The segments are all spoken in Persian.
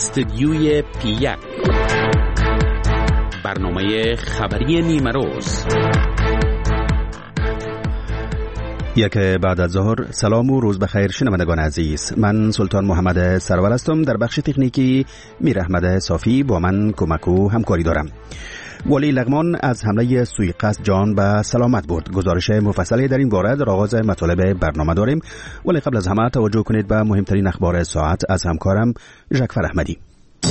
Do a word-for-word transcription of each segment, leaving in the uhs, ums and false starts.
استدیوی پی یک، برنامه خبری نیمه روز. یک بعد از ظهر. سلام و روز بخیر شنوندگان عزیز. من سلطان محمد سرور هستم. در بخش تکنیکی میر احمد صافی با من کمک و همکاری دارم. ولی لغمان از حمله سوءقصد جان به سلامت برد. گزارش مفصلی در این باره در آغاز مطالب برنامه داریم، ولی قبل از همه توجه کنید به مهمترین اخبار ساعت از همکارم ژکفر احمدی.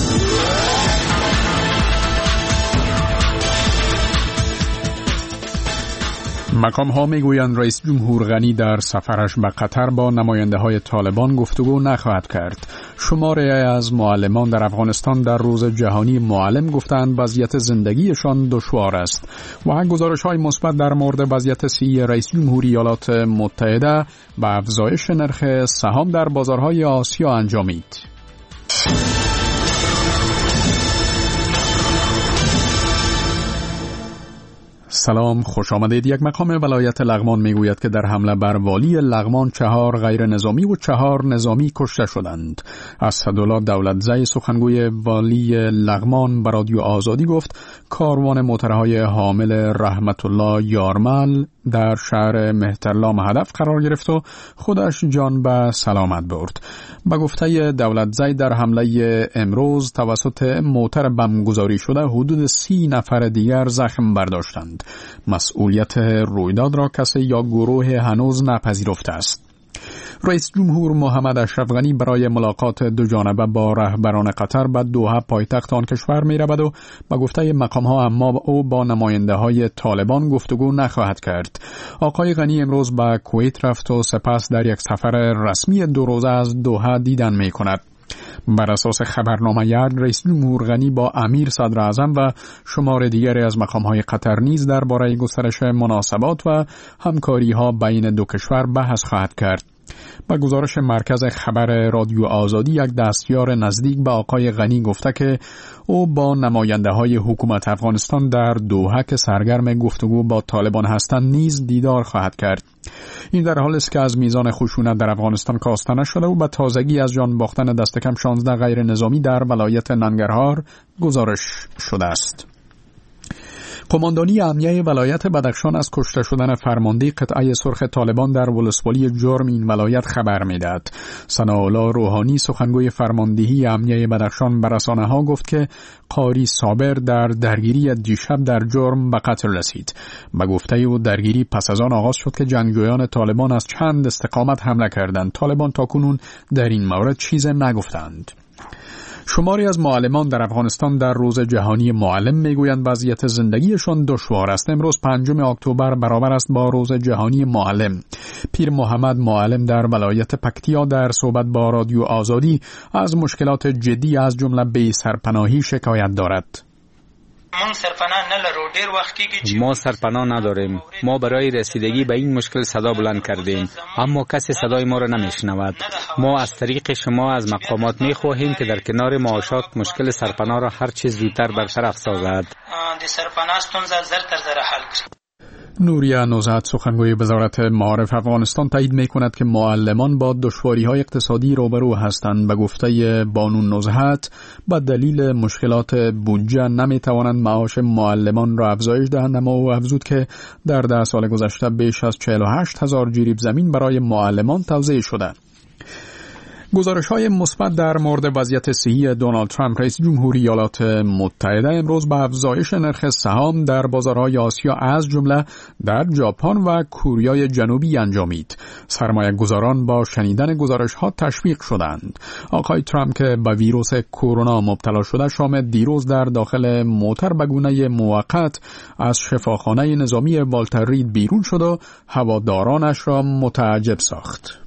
مقام ها میگویند رئیس جمهور غنی در سفرش به قطر با نماینده های طالبان گفتگو نخواهد کرد. شماری از معلمان در افغانستان در روز جهانی معلم گفتند وضعیت زندگیشان دشوار است و گزارش های مثبت در مورد وضعیت صحی رئیس جمهوری ایالات متحده و افزایش نرخ سهام در بازارهای آسیا انجامید. سلام، خوش آمدید. یک مقام ولایت لغمان میگوید که در حمله بر والی لغمان چهار غیر نظامی و چهار نظامی کشته شدند. اسدالله دولتزی سخنگوی والی لغمان به رادیو آزادی گفت کاروان موترهای حامل رحمت الله یارمل در شهر مهترلام هدف قرار گرفت و خودش جان به سلامت برد. به گفته دولتزی در حمله امروز توسط موتر بمبگذاری شده حدود سی نفر دیگر زخم برداشتند. مسئولیت رویداد را کسی یا گروه هنوز نپذیرفته است. رئیس جمهور محمد اشرف غنی برای ملاقات دو جانبه با رهبران قطر به دوحه پایتخت آن کشور می رود و به گفته مقام ها اما او با نماینده های طالبان گفتگو نخواهد کرد. آقای غنی امروز به کویت رفت و سپس در یک سفر رسمی دو روزه از دوحه دیدن می کند. بر اساس خبرنامه یک، رئیس جمهور غنی با امیر صدر اعظم و شمار دیگری از مقام‌های قطر نیز درباره گسترش مناسبات و همکاری‌ها بین دو کشور بحث خواهد کرد. با گزارش مرکز خبر رادیو آزادی، یک دستیار نزدیک به آقای غنی گفته که او با نماینده های حکومت افغانستان در دوحه که سرگرم گفتگو با طالبان هستند نیز دیدار خواهد کرد. این در حالی است که از میزان خشونت در افغانستان کاسته نشده و به تازگی از جان باختن دست کم شانزده غیر نظامی در ولایت ننگرهار گزارش شده است. قماندانی امنیه ولایت بدخشان از کشته شدن فرمانده قطعه سرخ طالبان در ولسوالی جرم این ولایت خبر میدهد. ثناءالله روحانی سخنگوی فرماندهی امنیه بدخشان به رسانه‌ها گفت که قاری صابر در درگیری دیشب در جرم به قتل رسید. به گفته او درگیری پس از آن آغاز شد که جنگجویان طالبان از چند استقامت حمله کردند. طالبان تاکنون در این مورد چیز نگفتند. شماری از معلمان در افغانستان در روز جهانی معلم میگویند وضعیت زندگیشان دشوار است. امروز پنجم اکتبر برابر است با روز جهانی معلم. پیر محمد معلم در ولایت پکتیا در صحبت با رادیو آزادی از مشکلات جدی از جمله بی سرپناهی شکایت دارد. ما سرپناه نداریم. ما برای رسیدگی به این مشکل صدا بلند کردیم، اما کسی صدای ما را نمیشنود. ما از طریق شما از مقامات میخواهیم که در کنار معاشات مشکل سرپناه را هر چیز زودتر برطرف سازد. نوریا نوزاد سخنگوی وزارت معارف افغانستان تایید می‌کند که معلمان با دشواری‌های اقتصادی روبرو هستند. به گفته بانو نوزاد به دلیل مشکلات بودجه نمی‌توانند معاش معلمان را افزایش دهند، اما او افزود که در ده سال گذشته بیش از چهل و هشت هزار جریب زمین برای معلمان توزیع شده. گزارش‌های مثبت در مورد وضعیت صحی دونالد ترامپ رئیس جمهوری ایالات متحده امروز به افزایش نرخ سهام در بازارهای آسیا از جمله در ژاپن و کره جنوبی انجامید. سرمایه‌گذاران با شنیدن گزارش‌ها تشویق شدند. آقای ترامپ که به ویروس کرونا مبتلا شده شام دیروز در داخل موتر به گونه موقت از شفاخانه نظامی والتر رید بیرون شد و هوادارانش را متعجب ساخت.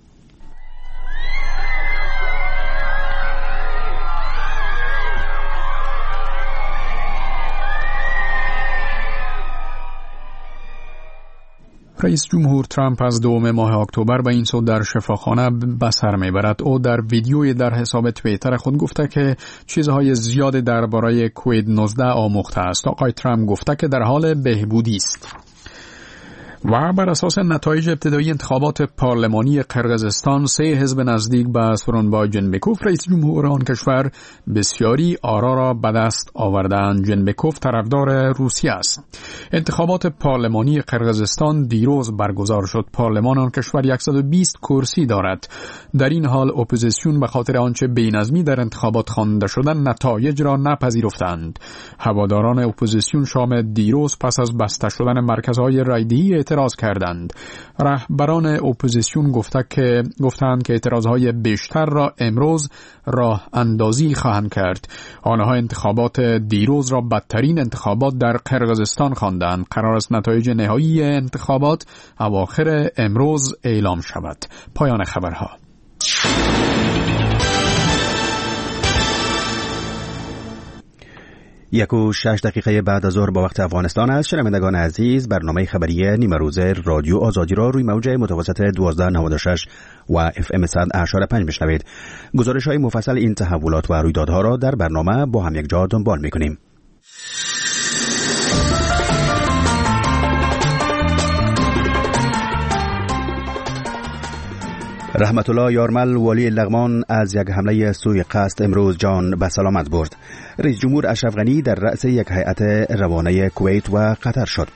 رئیس جمهور ترامپ از دوم ماه اکتبر به این سو در شفاخانه به سر میبرد. او در ویدیوی در حساب توییتر خود گفته که چیزهای زیاد درباره کووید نوزده آموخته است. آقای ترامپ گفته که در حال بهبودی است. و بر اساس نتایج ابتدایی انتخابات پارلمانی قرقیزستان، سه حزب نزدیک به سورونبای جنبکوف رئیس جمهور آن کشور بسیاری آرا را به دست آوردند. جنبکوف طرفدار روسیه است. انتخابات پارلمانی قرقیزستان دیروز برگزار شد. پارلمان آن کشور صد و بیست کرسی دارد. در این حال اپوزیسیون به خاطر آنچه بی‌نظمی در انتخابات خوانده شدن نتایج را نپذیرفتند. هواداران اپوزیسیون شام دیروز پس از بسته شدن مرکزهای رایدهی اعتراض کردند. رهبران اپوزیسیون گفته که گفتند که اعتراضهای بیشتر را امروز راه اندازی خواهند کرد. آنها انتخابات دیروز را بدترین انتخابات در قرقیزستان خواندند. قرار است نتایج نهایی انتخابات اواخر امروز اعلام شود. پایان خبرها. یک و شش دقیقه بعد از ظهر با وقت افغانستان است. شنوندگان عزیز، برنامه خبری نیمه روزه رادیو آزادی را روی موج متوسط دوازده نود و شش و اف ام صد و هشتاد و پنج میشنوید. گزارش های مفصل این تحولات و رویدادها را در برنامه با هم یک جا دنبال میکنیم. رحمت الله یارمل والی لغمان از یک حمله سوی قصد امروز جان به سلامت برد. رئیس جمهور اشرف غنی در رأس یک هیئت روانه کویت و قطر شد.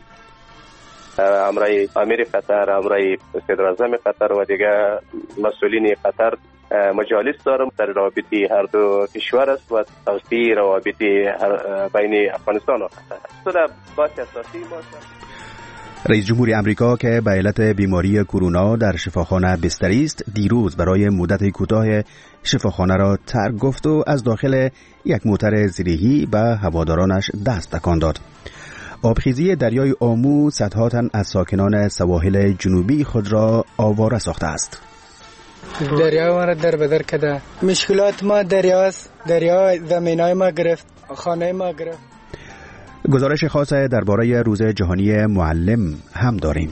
امرای امیر قطر، امرای صدر اعظم قطر و دیگر مسئولین قطر مجالس دارم در رابطه هر دو کشور است و توسعه روابط بین افغانستان و قطر. صدا باعث اساسی باشه. رئیس جمهور امریکا که به علت بیماری کرونا در شفاخانه بستری است، دیروز برای مدت کوتاه شفاخانه را ترک گفت و از داخل یک موتر زیرهی به هوادارانش دست تکان داد. آبخیزی دریای آمو صدها تن از ساکنان سواحل جنوبی خود را آواره ساخته است. دریا ما را در بدر کرده. مشکلات ما دریاست. دریا زمینای ما گرفت، خانه ما گرفت. گزارش خاص درباره روز جهانی معلم هم داریم.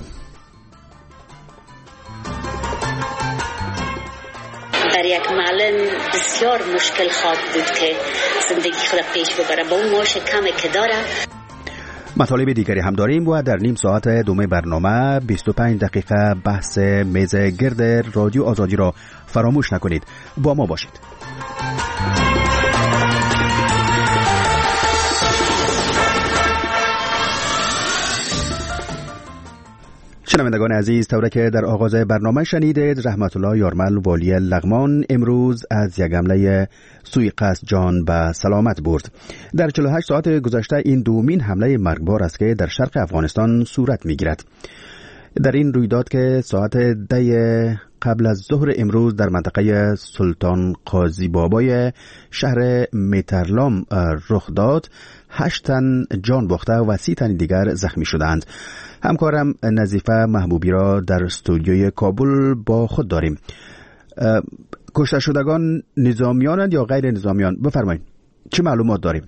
در یک معلم بسیار مشکل خواهد بود که زندگی خود پیش ببره با اون معاش کمی که داره. مطالب دیگری هم داریم و در نیم ساعت دوم برنامه بیست و پنج دقیقه بحث میز گرد رادیو آزادی را فراموش نکنید. با ما باشید. شنوندگان عزیز، طوری که در آغاز برنامه شنیدید، رحمت الله یارمل والی لغمان امروز از یک حمله سوی قصد جان به سلامت برد. در چهل و هشت ساعت گذشته این دومین حمله مرگبار است که در شرق افغانستان صورت میگیرد. در این رویداد که ساعت ده قبل از ظهر امروز در منطقه سلطان قاضی بابای شهر میترلام رخ داد، هشت تن جان باخته و سی تن دیگر زخمی شدند. همکارم نظیفه محبوبی را در استودیوی کابل با خود داریم. کشته شدگان نظامیانند یا غیر نظامیان؟ بفرمایید چه معلومات داریم؟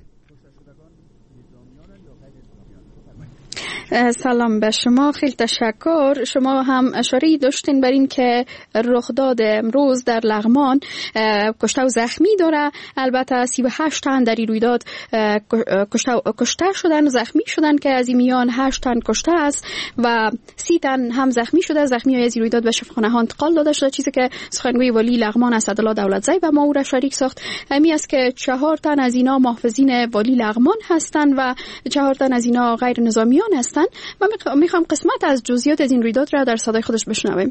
سلام به شما، خیلی تشکر. شما هم اشاره داشتین بر این که رخداد امروز در لغمان کشته و زخمی داره. البته سی و هشت تن در این رویداد کشته کشته شدن و زخمی شدن که از این میان هشت تن کشته است و سی تن هم زخمی شده. زخمی های از این رویداد به شفاخانه ها انتقال داده شده. چیزی که سخنگوی والی لغمان اسدالله دولتزی به ما او را شریک ساخت همی است که چهار تن از اینا محافظین والی لغمان هستند و چهار تن از اینا غیر نظامیان هستند. من میخوام قسمت از جزئیات از این رویداد را در صدای خودش بشنویم.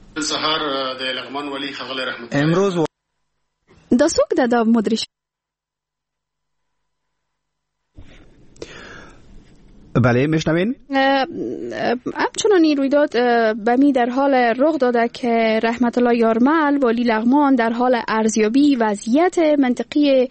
امروز و... داسوک دادا مدرش. بله میشنوین؟ همچنان این رویداد بمی در حال رخ داده که رحمت الله یارمل والی لغمان در حال ارزیابی وضعیت منطقی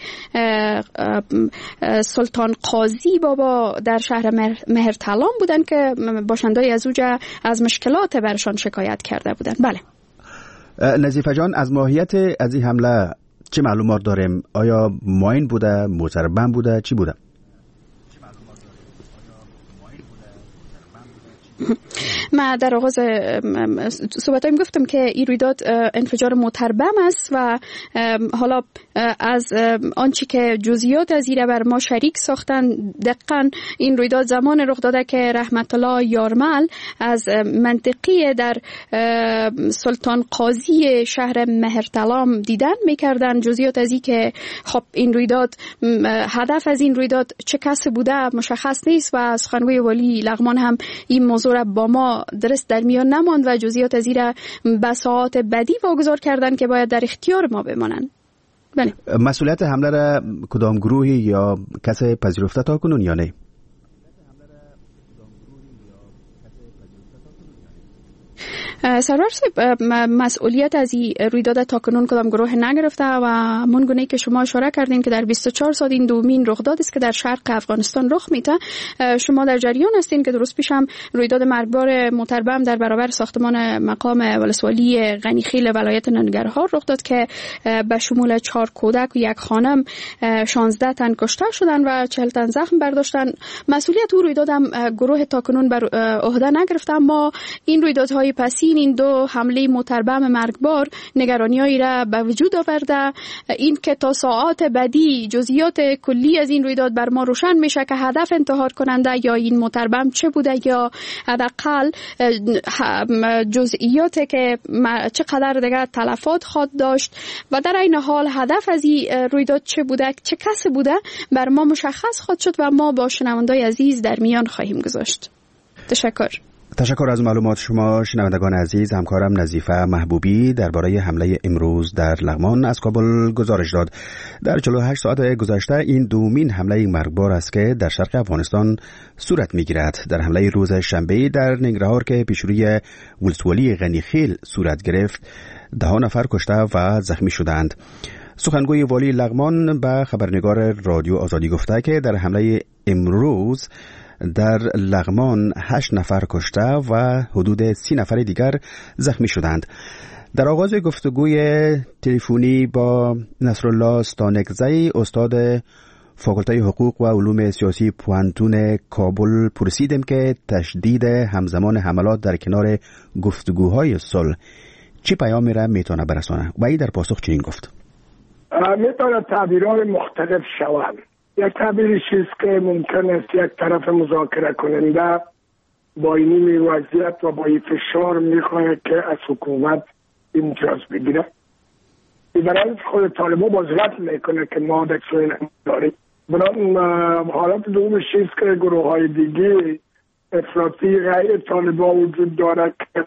سلطان قاضی بابا در شهر مهرتلام بودن که باشندای از اوجه از مشکلات برشان شکایت کرده بودن. بله نظیفه جان، از ماهیت از این حمله چه معلومات داریم؟ آیا ماین بوده، موتر بم بوده، چی بوده؟ من در آغاز صحبتایم گفتم که این رویداد انفجار متربم است و حالا از آنچه که جزئیات از این بر ما شریک ساختن، دقیقاً این رویداد زمان رخ داده که رحمت الله یارمل از منطقه در سلطان قاضی شهر مهرتلام دیدن میکردن. جزئیات از این که خب این رویداد هدف از این رویداد چه کسی بوده مشخص نیست و سخنگوی والی لغمان هم این موضوع را با ما درست در میان نماند و جزئیات از این را به ساعات بعدی واگذار کردن که باید در اختیار ما بمانند. بله. مسئولیت حمله را کدام گروهی یا کسی پذیرفته تا کنون یا نه؟ سرور صاحب، مسئولیت از این رویداد تا کنون کدام گروه نگرفته و من گونه که شما اشاره کردین که در بیست و چهار سال این دومین رخداد است که در شرق افغانستان رخ میده. شما در جریان هستین که درست پیش هم رویداد مرگبار متربم در برابر ساختمان مقام ولسوالی غنیخیل ولایت ننگرهار رخ داد که به شمول چهار کودک و یک خانم شانزده تن کشته شدن و چهل تن زخم برداشتن. مسئولیت او رویداد هم گروه تا کنون بر عهده نگرفته، اما این رویدادهای پسی این دو حمله متربم مرگبار نگرانی‌هایی را به وجود آورده. این که تا ساعات بعدی جزئیات کلی از این رویداد بر ما روشن میشه که هدف انتحار کننده یا این متربم چه بوده یا حداقل جزئیات که چقدر دیگه تلفات خواهد داشت و در این حال هدف از این رویداد چه بوده، چه کسی بوده بر ما مشخص خواهد شد و ما با شنوندای عزیز در میان خواهیم گذاشت. تشکر. تشکر از معلومات شما شنوندگان عزیز. همکارم نظیفه محبوبی درباره حمله امروز در لغمان از کابل گزارش داد. در چهل و هشت ساعت گذشته این دومین حمله مرگبار است که در شرق افغانستان صورت میگیرد. در حمله روز شنبه در ننگرهار که پیشروی ولسوالی غنیخیل صورت گرفت، ده نفر کشته و زخمی شدند. سخنگوی والی لغمان به خبرنگار رادیو آزادی گفته که در حمله امروز در لغمان هشت نفر کشته و حدود سی نفر دیگر زخمی شدند. در آغاز گفتگوی تلفنی با نصرالله ستانکزی، استاد فاکولته حقوق و علوم سیاسی پوانتون کابل، پرسیدم که تشدید همزمان حملات در کنار گفتگوهای صلح چی پیامی را میتونه برسانه و ای در پاسخ چنین گفت: میتونه تعبیرهای مختلف شوند. یک تعبیری چیست که ممکن است یک طرف مذاکره کننده با این وضعیت و با این فشار میخواهد که از حکومت امتیاز بگیره. برای خود طالبان باز رد میکنه که ما دکترین داریم. برای حالت دومش چیست که گروه های دیگه افراطی غیر طالبان وجود داره که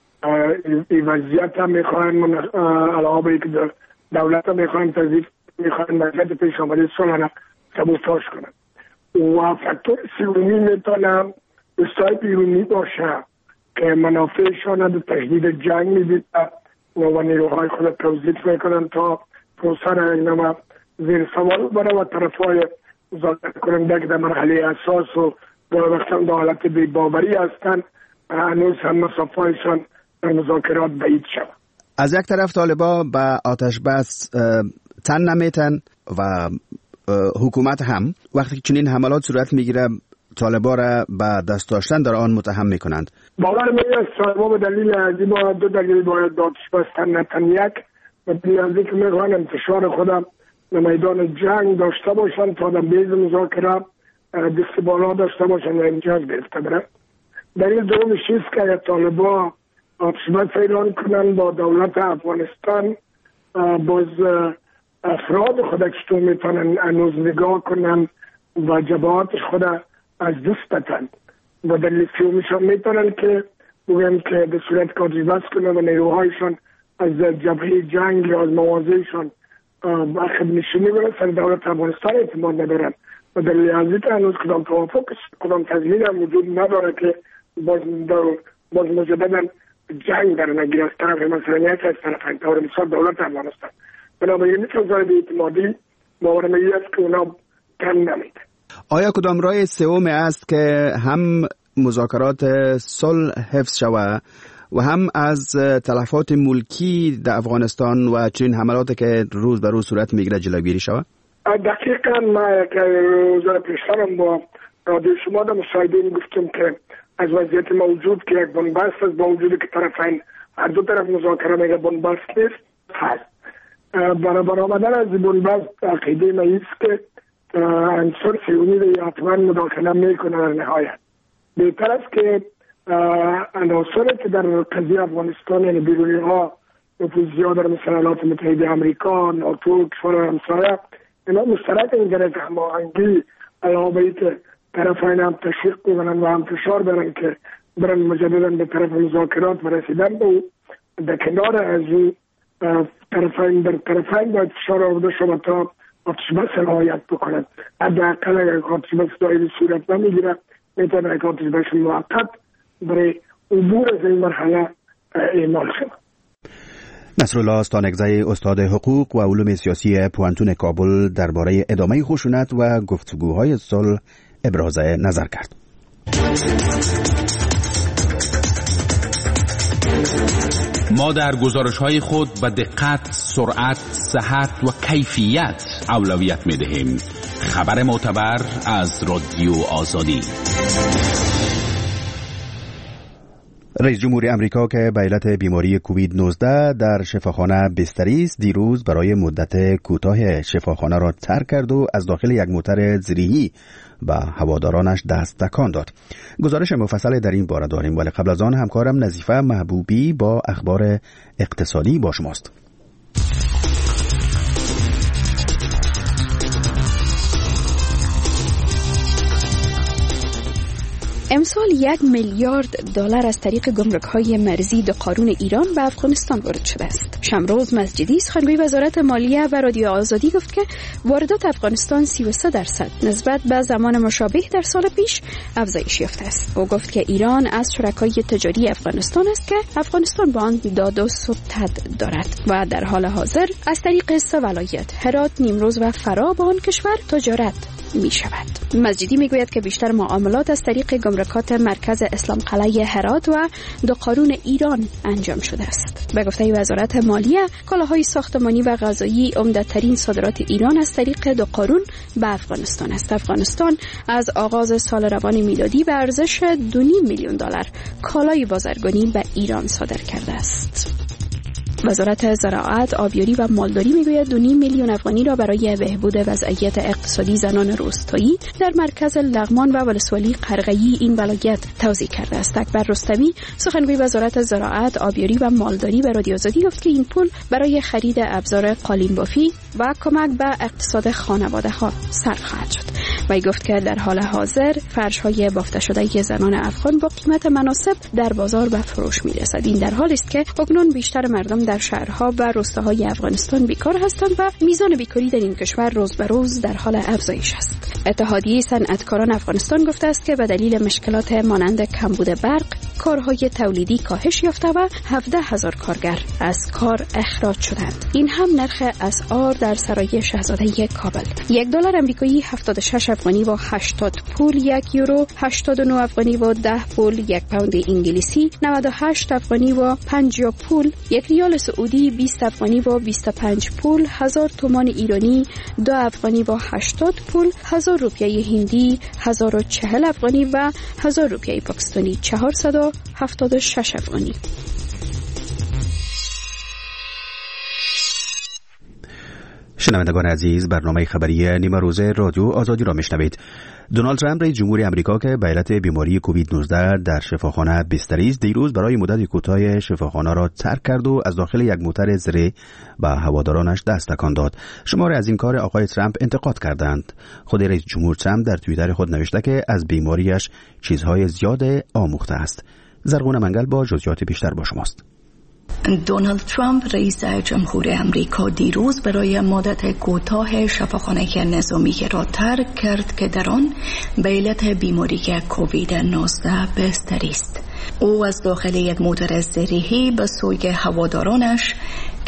این وضعیت هم میخواهن علاوه به که دولت هم میخواهن تضیف میخواهن وضعیت پیش آمده صلح سبوتاژ کنن و فاکتور سومی میتونه دوستای بیرونی باشه که منافعشان در تشدید جنگ میدید و نیروهای خود توظیف میکنن تا پروسه را اینما زیر سوال بره و طرفهای مذاکره کننده که در مرحله اساس و در وقتا در حالت بی‌باوری هستند هنوز هم مسافهایشان در مذاکرات بعید شود. از یک طرف طالبا به آتش بس تن نمیتن و حکومت هم وقتی که چنین حملات صورت میگیره طالبا را به دست داشتن در آن متهم میکنند. باور میاد طالبا به دلیل از با دو دلیل باید آتش بستن، نتن یک و دلیل از اینکه میخوان انتشار خودم در میدان جنگ داشته باشن تا در بیز مذاکره دست بالا داشته باشن و امتیاز گرفته برن. دلیل دوم چیست که طالبا آتش بس اعلان کنن با دولت افغانستان باز افراد خود چطور میتونن هنوز نگاه کنن و جبهاتش خود از دست بدن و دلیل سومیشان میتونن که بگن که به صورت که آتش بس کنن و نیروهایشان از جبهه جنگ یا از مواضعشان برخب نشینی برسن دولت افغانستان اعتماد ندارن و دلیل از اینکه هنوز کدام توافق کدام تضمین هم وجود نداره که باز باز مجددا جنگ در نگیر از طرف مثلا یک از طرف انتحار مثال دولت افغانستان. بنابراین میتونه زاید اعتمادی باور میگه است که اونا کم نمیده. آیا کدام راه سوم است که هم مذاکرات صلح حفظ شود و هم از تلفات ملکی در افغانستان و چنین حملاتی که روز به روز صورت میگیره جلوگیری شود؟ دقیقاً ما که روز پیشترم با رادیو شما در مصاحبه گفتم که از وضعیت موجود که یک بنبست است، با وجودی که طرفین هر دو طرف مذاکره میگه بنبست نیست هست. برابر آمدن از بنبست عقیده ما است که عنصر صهیونی حتما مداخله میکنه. در نهایت بهتر است که عناصری که در قضیه افغانستان یعنی بیرونی ها نفوذ زیاد مثل ایالات متحده آمریکا، ناتو، کشور همسایه اینا مشترک این در هماهنگی علاوه که طرفین هم تشویق کنن و هم فشار برن که برن مجددا به طرف مذاکرات و رسیدن به او. در کنار از او طرفین در طرفین باید فشار آورده شد تا آتش بس رعایت بکنند. حداقل اگر آتش بس دائمی صورت نمیگیره میتونه یک آتش بس موقت برای عبور از این مرحله اعمال شد. نصرالله استانکزی استاد حقوق و علوم سیاسی پوانتون کابل درباره ادامه خشونت و گفتگوهای صلح ابراز نظر کرد. ما در گزارش‌های خود به دقت، سرعت، صحت و کیفیت اولویت می‌دهیم. خبر معتبر از رادیو آزادی. رئیس جمهور امریکا که به علت بیماری کووید نوزده در شفاخانه بستری است، دیروز برای مدت کوتاه شفاخانه را ترک کرد و از داخل یک موتر زیریه‌ای به هوادارانش دست تکان داد. گزارش مفصل در این باره داریم، ولی قبل از آن همکارم نظیفه محبوبی با اخبار اقتصادی با شماست. امسال یک میلیارد دلار از طریق گمرک‌های مرزی دو قارون ایران به افغانستان وارد شده است. شمروز مسجدی سخنگوی وزارت مالیه و رادیو آزادی گفت که واردات افغانستان سی و سه درصد نسبت به زمان مشابه در سال پیش افزایش یافته است. او گفت که ایران از شرکای تجاری افغانستان است که افغانستان با آن داد و ستد دارد و در حال حاضر از طریق سه ولایت هرات، نیمروز و فرا با آن کشور تجارت می شود. مسجدی می گوید که بیشتر معاملات از طریق گمرکات مرکز اسلام قلعه هرات و دو قارون ایران انجام شده است. به گفته وزارت مالیه، کالاهای ساختمانی و غذایی عمده‌ترین صادرات ایران از طریق دو قارون به افغانستان است. افغانستان از آغاز سال روان میلادی به ارزش دو و نیم میلیون دلار کالای بازرگانی به ایران صادر کرده است. وزارت زراعت، آبیاری و مالداری میگوید دو و نیم میلیون افغانی را برای بهبود وضعیت اقتصادی زنان روستایی در مرکز لغمان و ولسوالی قرغه‌ای این ولایت توزیع کرده است. اکبر رستمی سخنگوی وزارت زراعت، آبیاری و مالداری به رادیو آزادی گفت که این پول برای خرید ابزار قالین بافی و کمک به اقتصاد خانواده‌ها صرف خواهد شد. و گفت که در حال حاضر فرش‌های بافته شده زنان افغان با قیمت مناسب در بازار به فروش می‌رسد. این در حالی است که اکنون بیشتر مردم در شهرها و روستاهای افغانستان بیکار هستند و میزان بیکاری در این کشور روز به روز در حال افزایش است. اتحادیه صنعتکاران افغانستان گفته است که به دلیل مشکلات مانند کمبود برق، کارهای تولیدی کاهش یافته و هفده هزار کارگر از کار اخراج شدند. این هم نرخ اسعار در سرای شاهزاده کابل. یک دلار آمریکایی هفتاد و شش افغانی و هشتاد پول، یک یورو هشتاد و نه افغانی و ده پول، یک پوند انگلیسی نود و هشت افغانی و پنجاه پول، یک ریال سعودی بیست افغانی و بیست و پنج پول، هزار تومان ایرانی دو افغانی و هشتاد پول، هزار روپیه هندی هزار و چهل افغانی و هزار روپیه پاکستانی چهارصد و هفتاد و شش افغانی. شنوندگان عزیز، برنامه خبری نیمه روزه رادیو آزادی را میشنوید. دونالد ترامپ رئیس جمهور امریکا که به علت بیماری کووید نوزده در شفاخانه بستری است، دیروز برای مدت کوتاه شفاخانه را ترک کرد و از داخل یک موتر زیر به هوادارانش دست تکان داد. شماری از این کار آقای ترامپ انتقاد کردند. خود رئیس جمهور ترامپ در توییتر خود نوشته که از بیماریش چیزهای زیاد آموخته است. زرغون منگل با جزئیات بیشتر با شماست. دونالد ترامپ رئیس جمهور امریکا دیروز برای مدت کوتاه شفاخانه نظامی را ترک کرد که در آن به علت بیماری کووید نوزده بستری است. او از داخل یک موتر زیریه‌ای به سوی هوادارانش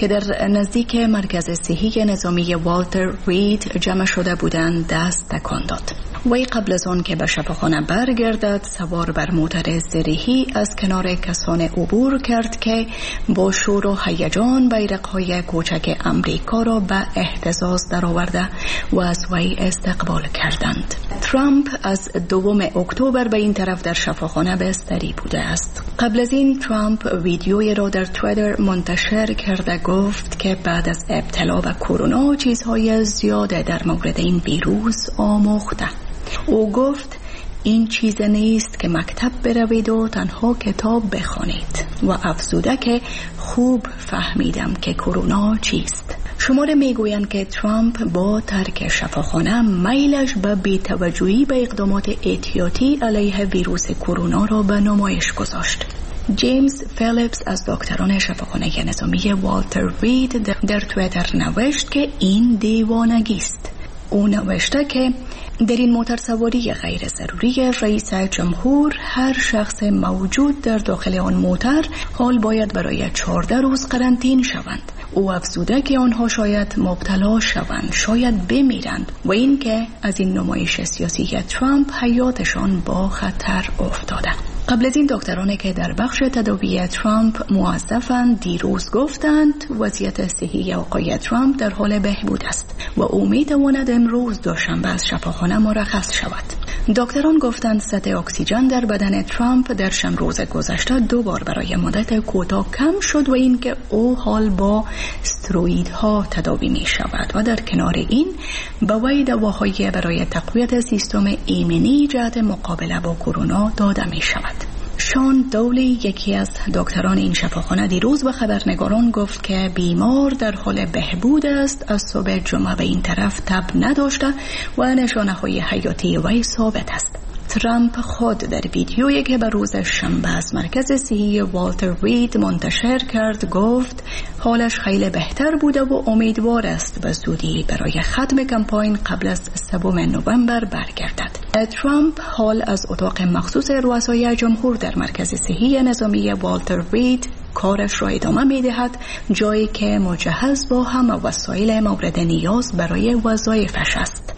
که در نزدیک مرکز صحی نظامی والتر رید جمع شده بودند دست تکان داد. وی قبل از آن که به شفاخانه برگردد سوار بر موتر زرهی از کنار کسان عبور کرد که با شور و هیجان بیرق‌های کوچک امریکا را به اهتزاز درآورده و از وی استقبال کردند. ترامپ از دوم اکتبر به این طرف در شفاخانه بستری بوده است. قبل از این ترامپ ویدیویی را در توییتر منتشر کرده گفت که بعد از ابتلا به کرونا چیزهای زیاده در مورد این ویروس آموخته. او گفت این چیز نیست که مکتب بروید و تنها کتاب بخوانید و افزوده که خوب فهمیدم که کرونا چیست. شماره میگویند که ترامپ با ترک شفاخانه میلش به بی‌توجهی به اقدامات احتیاطی علیه ویروس کرونا را به نمایش گذاشت. جیمز فیلیپس از دکتران شفاخانه نظامی والتر رید در توییتر نوشت که این دیوانگی است. او نوشته که در این موتر سواری غیر ضروری رئیس جمهور هر شخص موجود در داخل آن موتر حال باید برای چهارده روز قرنطینه شوند. او افزوده که آنها شاید مبتلا شوند، شاید بمیرند و اینکه از این نمایش سیاسی ترامپ حیاتشان با خطر افتاده. قبل از این دکترانی که در بخش تداوی ترامپ موظفند دیروز گفتند وضعیت صحی آقای ترامپ در حال بهبود است و او میتواند امروز دوشنبه از شفاخانه مرخص شود. دکتران گفتند سطح اکسیژن در بدن ترامپ در شب روز گذشته دو بار برای مدت کوتاه کم شد و اینکه او حال با استروئیدها تداوی می شود و در کنار این به وی دواهایی برای تقویت سیستم ایمنی جهت مقابله با کرونا داده می شود. شان دولی یکی از دکتران این شفاخانه دیروز به خبرنگاران گفت که بیمار در حال بهبود است، از صبح جمعه به این طرف تب نداشته و نشانه های حیاتی وی ثابت است. ترامپ خود در ویدیویی که به روز شنبه از مرکز صحی والتر رید منتشر کرد گفت حالش خیلی بهتر بوده و امیدوار است به زودی برای ختم کمپاین قبل از سوم نوامبر برگردد. ترامپ حال از اتاق مخصوص رؤسای جمهور در مرکز صحی نظامی والتر رید کارش را ادامه می دهد، جایی که مجهز با همه وسایل مورد نیاز برای وظایفش است.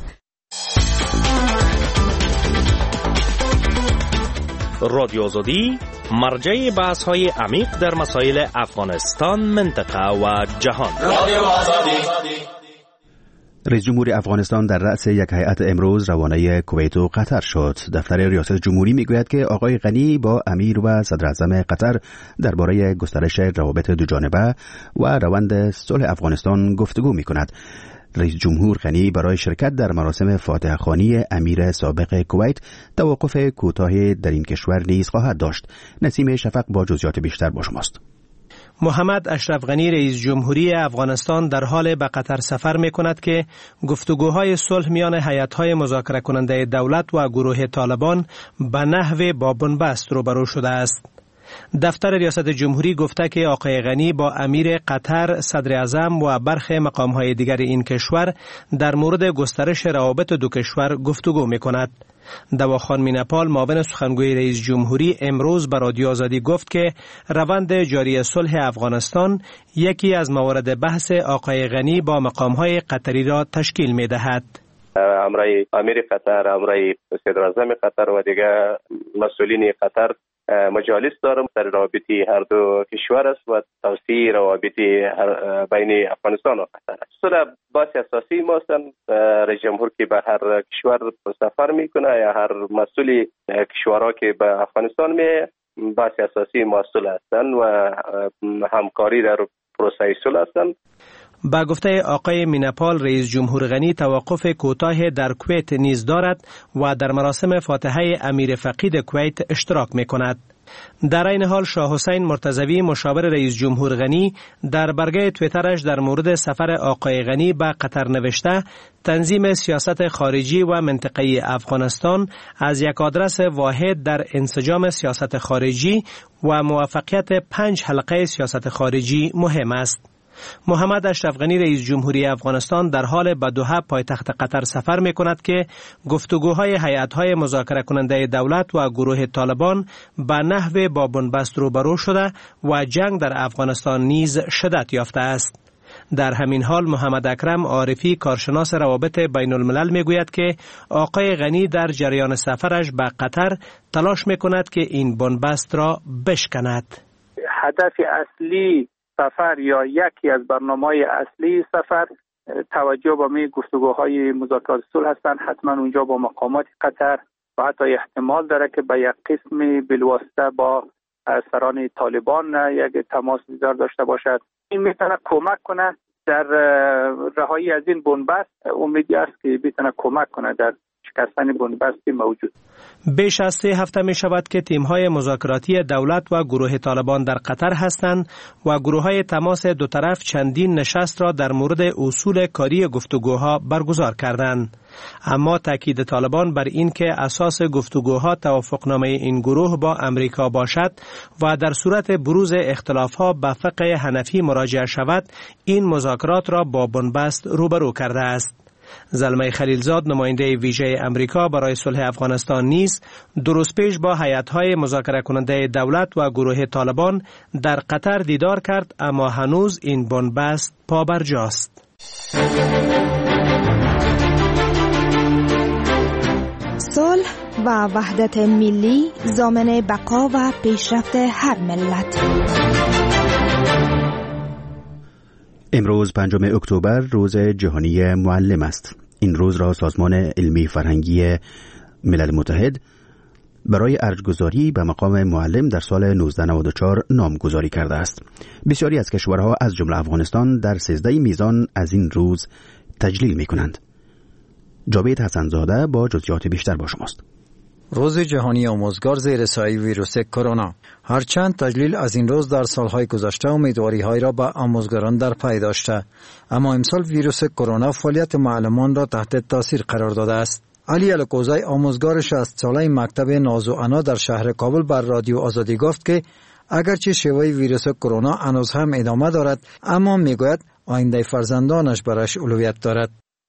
رادیو آزادی مرجع بحث های عمیق در مسائل افغانستان، منطقه و جهان. رادیو آزادی. رئیس جمهور افغانستان در رأس یک هیئت امروز روانه کویت و قطر شد. دفتر ریاست جمهوری میگوید که آقای غنی با امیر و صدر اعظم قطر درباره گسترش روابط دوجانبه و روند صلح افغانستان گفتگو میکند. رئیس جمهور غنی برای شرکت در مراسم فاتحه خوانی امیر سابق کویت توقف کوتاهی در این کشور نیز خواهد داشت. نسیم شفق با جزئیات بیشتر با شماست. محمد اشرف غنی رئیس جمهوری افغانستان در حال به قطر سفر می کند که گفتگوهای صلح میان هیئت‌های مذاکره کننده دولت و گروه طالبان به نحو با بنبست روبرو شده است. دفتر ریاست جمهوری گفته که آقای غنی با امیر قطر، صدر اعظم و برخی مقام‌های دیگر این کشور در مورد گسترش روابط دو کشور گفتگو می‌کند. دواخان مینپال معاون سخنگوی رئیس جمهوری امروز به رادیو آزادی گفت که روند جاری صلح افغانستان یکی از موارد بحث آقای غنی با مقام‌های قطری را تشکیل می‌دهد. امرای امیر قطر، امرای صدر اعظم قطر و دیگر مسئولین قطر مجالس دارم در رابطه هر دو کشور است و توسعه روابط بین افغانستان و قطر است. صلح بحث اساسی ما است. رئیس جمهور که به هر کشور سفر میکنه یا هر مسئول کشورها که به افغانستان می بحث اساسی ما صلح هستند و همکاری در پروسه صلح هستند. با گفته آقای مینپال رئیس جمهور غنی توقف کوتاه در کویت نیز دارد و در مراسم فاتحه امیر فقید کویت اشتراک می کند. در این حال شاه حسین مرتضوی مشاور رئیس جمهور غنی در برگه تویترش در مورد سفر آقای غنی به قطر نوشته تنظیم سیاست خارجی و منطقه‌ای افغانستان از یک آدرس واحد در انسجام سیاست خارجی و موفقیت پنج حلقه سیاست خارجی مهم است. محمد اشرف غنی رئیس جمهوری افغانستان در حال به دوحه پایتخت قطر سفر می کند که گفتگوهای هیئت‌های مذاکره کننده دولت و گروه طالبان به نحو با بنبست روبرو شده و جنگ در افغانستان نیز شدت یافته است. در همین حال محمد اکرم عارفی کارشناس روابط بین الملل می گوید که آقای غنی در جریان سفرش به قطر تلاش می کند که این بنبست را بشکند. هدف اصلی سفر یا یکی از برنامه‌های اصلی سفر توجه به می گفتگوهای مذاکرات صلح هستند. حتما اونجا با مقامات قطر و حتی احتمال داره که به یک قسمی بالواسطه با سران طالبان یک تماس دیدار داشته باشد. این میتونه کمک کنه در رهایی از این بنبست. امیدی است که بتونه کمک کنه در شکستن بنبستی موجود. بیش از سه هفته می شود که تیم‌های مذاکراتی دولت و گروه طالبان در قطر هستند و گروه‌های تماس دو طرف چندین نشست را در مورد اصول کاری گفتگوها برگزار کردند. اما تاکید طالبان بر این که اساس گفتگوها توافقنامه این گروه با امریکا باشد و در صورت بروز اختلافها به فقه حنفی مراجعه شود، این مذاکرات را با بنبست روبرو کرده است. زلمه خلیلزاد نماینده ویژه امریکا برای صلح افغانستان نیز دو روز پیش با هیئت‌های مذاکره کننده دولت و گروه طالبان در قطر دیدار کرد، اما هنوز این بنبست پابرجاست. صلح و وحدت ملی ضامن بقا و پیشرفت هر ملت. امروز پنجم اکتبر روز جهانی معلم است. این روز را سازمان علمی فرهنگی ملل متحد برای ارجگذاری به مقام معلم در سال نوزده نود و چهار نامگذاری کرده است. بسیاری از کشورها از جمله افغانستان در سیزده میزان از این روز تجلیل می کنند. جاوید حسنزاده با جزئیات بیشتر با شماست. روز جهانی آموزگار زیر سایه ویروس کرونا. هرچند تجلیل از این روز در سالهای گذشته امیدواری‌های را به آموزگاران در پی داشته، اما امسال ویروس کرونا فعالیت معلمان را تحت تاثیر قرار داده است. علی الکوزی آموزگار شصت ساله مکتب ناز و انا در شهر کابل بر رادیو آزادی گفت که اگرچه شیوه ویروس کرونا هنوز هم ادامه دارد، اما میگوید آینده فرزندانش برایش اولویت دارد.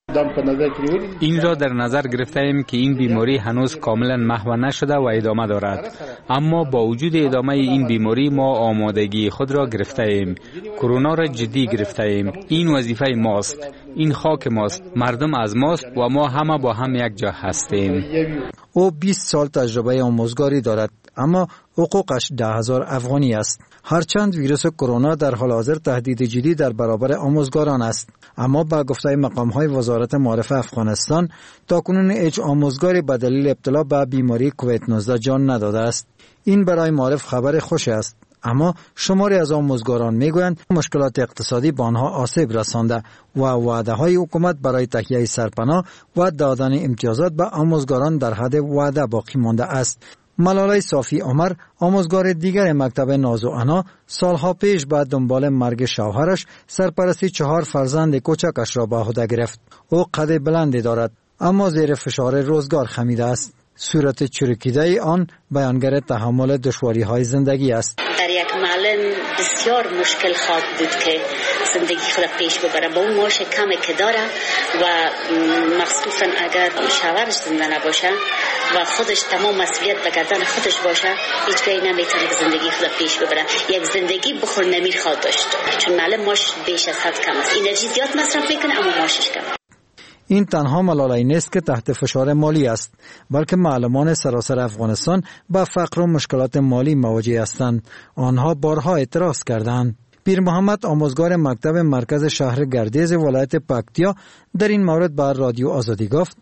این را در نظر گرفته ایم که این بیماری هنوز کاملا محو نشده و ادامه دارد، اما با وجود ادامه این بیماری ما آمادگی خود را گرفته ایم. کرونا را جدی گرفته ایم. این وظیفه ماست، این خاک ماست، مردم از ماست و ما همه با هم یک جا هستیم. او بیست سال تجربه آموزگاری دارد، اما حقوقش ده هزار افغانی است. هرچند ویروس کرونا در حال حاضر تهدید جدی در برابر آموزگاران است، اما با گفته مقام‌های وزارت معارف افغانستان تاکنون هیچ آموزگاری به دلیل ابتلا به بیماری کووید نوزده جان نداده است. این برای معارف خبر خوش است، اما شماری از آموزگاران میگویند مشکلات اقتصادی به آنها آسیب رسانده و وعده‌های حکومت برای تهیه سرپناه و دادن امتیازات به آموزگاران در حد وعده باقی مانده است. ملاله صافی عمر، آموزگار دیگر مکتب ناز و انا، سالها پیش بعد دنبال مرگ شوهرش سرپرستی چهار فرزند کوچکش را به عهده گرفت. او قد بلندی دارد، اما زیر فشار روزگار خمیده است. صورت چروکیده آن بیانگر تحمل دشواری‌های زندگی است. در یک معلم بسیار مشکل خواهد بود که زندگی خود پیش ببره با اون معاش کمی که داره و مخصوصا اگر شوهرش زنده نباشه و خودش تمام مسئولیت به گردن خودش باشه، هیچ گاهی نمیتونه که زندگی خود پیش ببره. یک زندگی بخور نمیر خواهد داشت، چون معلم معاش بیش از حد کم است. انرژی زیاد مصرف میکنه اما معاشش کم. این تنها ملاله نیست که تحت فشار مالی است، بلکه معلمان سراسر افغانستان با فقر و مشکلات مالی مواجه هستند. آنها بارها اعتراض کردند. پیر محمد آموزگار مکتب مرکز شهر گردیز ولایت پکتیا در این مورد بر رادیو آزادی گفت: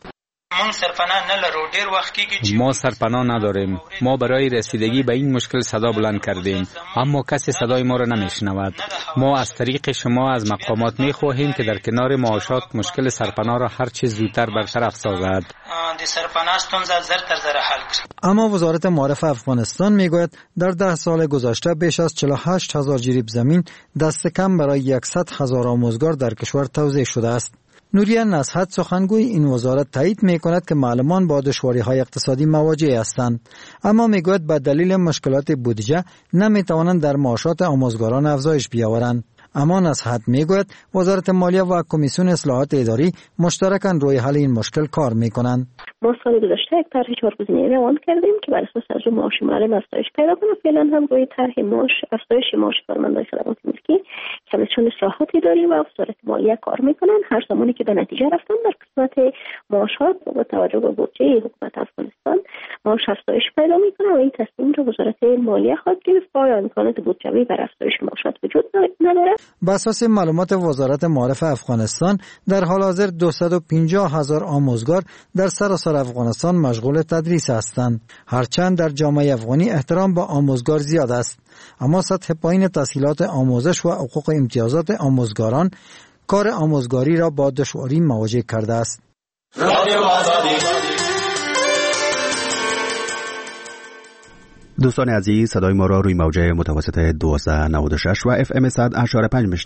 ما سرپناه نداریم. ما برای رسیدگی به این مشکل صدا بلند کردیم، اما کسی صدای ما را نمیشنود. ما از طریق شما از مقامات میخواهیم که در کنار معاشات مشکل سرپناه را هر چه زودتر برطرف سازد. اما وزارت معارف افغانستان میگوید در ده سال گذشته بیش از چهل و هشت هزار جریب زمین دست کم برای صد هزار آموزگار در کشور توزیع شده است. نوریه نصحت سخنگوی این وزارت تایید می کند که معلمان با دشواری‌های اقتصادی مواجه هستند، اما می گوید به دلیل مشکلات بودجه نمی توانند در معاشات آموزگاران افزایش بیاورند. امان از حد میگوید وزارت مالیه و کمیسیون اصلاحات اداری مشترکاً روی حل این مشکل کار میکنند. ما سال گذشته یک طرح چهارگزینه‌ای روان کردیم که بر اساس از اون معاش معلم افزایش پیدا کنه. فعلا هم روی طرح معاش افزایش معاش کارمندان خدمات ملکی کمیسیون اصلاحات اداری و وزارت مالیه کار میکنن. هر زمانی که به نتیجه رفتن در قسمت معاشات با توجه به بودجه حکومت افغانستان معاش افزایش پیدا میکنه و این تصمیم رو وزارت مالیه خواهد گرفت. آیا امکانات بودجوی بر افزایش معاشات وجود نداره؟ بر اساس معلومات وزارت معارف افغانستان در حال حاضر دویست و پنجاه هزار آموزگار در سراسر افغانستان مشغول تدریس هستند. هرچند در جامعه افغانی احترام با آموزگار زیاد است، اما سطح پایین تحصیلات آموزش و حقوق امتیازات آموزگاران کار آموزگاری را با دشواری مواجه کرده است. دوستان عزیز، صدای ما را روی موجه متوسط دویست و نود و شش و اف ام صد و هشت و پنج